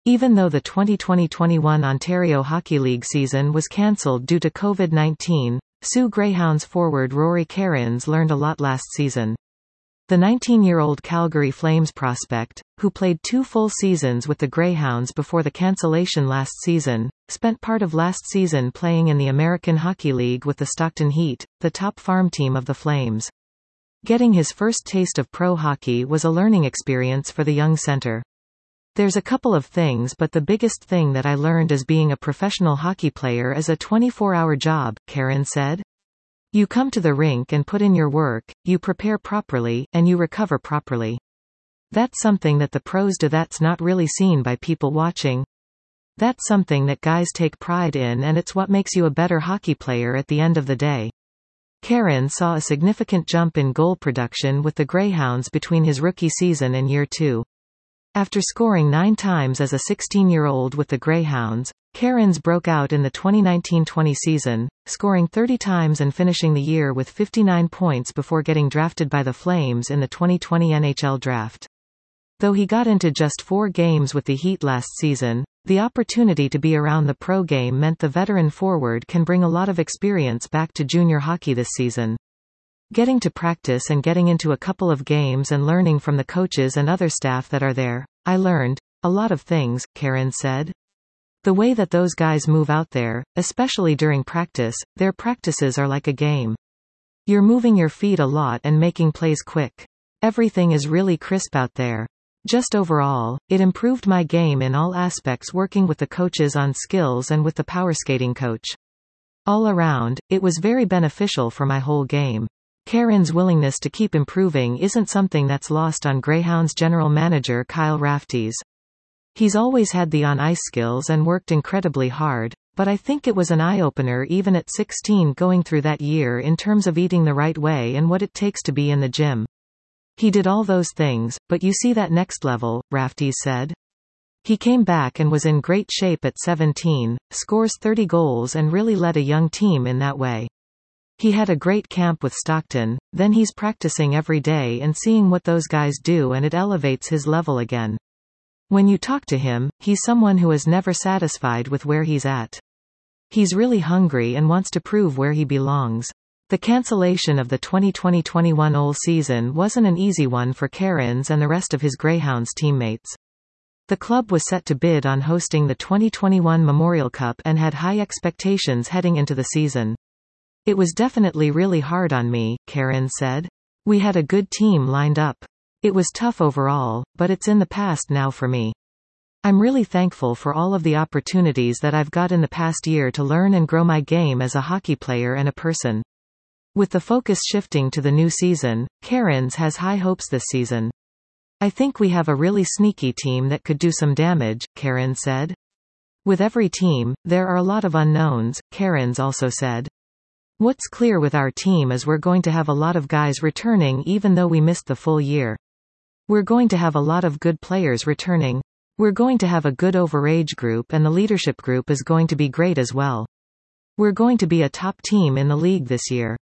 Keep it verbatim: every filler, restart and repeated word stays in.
Even though the twenty twenty twenty-one Ontario Hockey League season was cancelled due to COVID nineteen, Soo Greyhounds forward Rory Cairns learned a lot last season. The nineteen-year-old Calgary Flames prospect, who played two full seasons with the Greyhounds before the cancellation last season, spent part of last season playing in the American Hockey League with the Stockton Heat, the top farm team of the Flames. Getting his first taste of pro hockey was a learning experience for the young center. "There's a couple of things, but the biggest thing that I learned as being a professional hockey player is a twenty-four hour job," Cairns said. "You come to the rink and put in your work, you prepare properly, and you recover properly. That's something that the pros do that's not really seen by people watching. That's something that guys take pride in, and it's what makes you a better hockey player at the end of the day." Cairns saw a significant jump in goal production with the Greyhounds between his rookie season and year two. After scoring nine times as a sixteen-year-old with the Greyhounds, Cairns broke out in the twenty nineteen twenty season, scoring thirty times and finishing the year with fifty-nine points before getting drafted by the Flames in the twenty twenty N H L draft. Though he got into just four games with the Heat last season, the opportunity to be around the pro game meant the veteran forward can bring a lot of experience back to junior hockey this season. "Getting to practice and getting into a couple of games and learning from the coaches and other staff that are there, I learned a lot of things," Cairns said. "The way that those guys move out there, especially during practice, their practices are like a game. You're moving your feet a lot and making plays quick. Everything is really crisp out there. Just overall, it improved my game in all aspects, working with the coaches on skills and with the power skating coach. All around, it was very beneficial for my whole game." Cairns' willingness to keep improving isn't something that's lost on Greyhounds general manager Kyle Raftees. "He's always had the on-ice skills and worked incredibly hard, but I think it was an eye-opener even at sixteen going through that year in terms of eating the right way and what it takes to be in the gym. He did all those things, but you see that next level," Raftees said. "He came back and was in great shape at seventeen, scores thirty goals and really led a young team in that way. He had a great camp with Stockton, then he's practicing every day and seeing what those guys do, and it elevates his level again. When you talk to him, he's someone who is never satisfied with where he's at. He's really hungry and wants to prove where he belongs." The cancellation of the twenty twenty twenty-one O L season wasn't an easy one for Cairns and the rest of his Greyhounds teammates. The club was set to bid on hosting the twenty twenty-one Memorial Cup and had high expectations heading into the season. "It was definitely really hard on me," Cairns said. "We had a good team lined up. It was tough overall, but it's in the past now for me. I'm really thankful for all of the opportunities that I've got in the past year to learn and grow my game as a hockey player and a person." With the focus shifting to the new season, Cairns has high hopes this season. "I think we have a really sneaky team that could do some damage," Cairns said. "With every team, there are a lot of unknowns," Cairns also said. "What's clear with our team is we're going to have a lot of guys returning even though we missed the full year. We're going to have a lot of good players returning. We're going to have a good overage group, and the leadership group is going to be great as well. We're going to be a top team in the league this year."